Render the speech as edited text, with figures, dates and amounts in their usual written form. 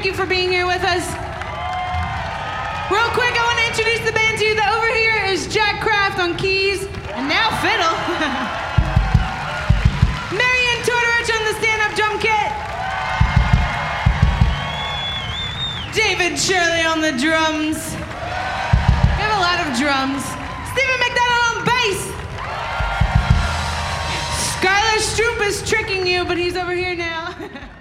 you for being here with us. Real quick, I want to introduce the band to you. Over here is Jack Kraft on keys, and now fiddle. Marianne Tortorich on the stand-up drum kit. David Shirley on the drums. We have a lot of drums. Stephen McDonald on bass. Skylar Stroop is tricking you, but he's over here now.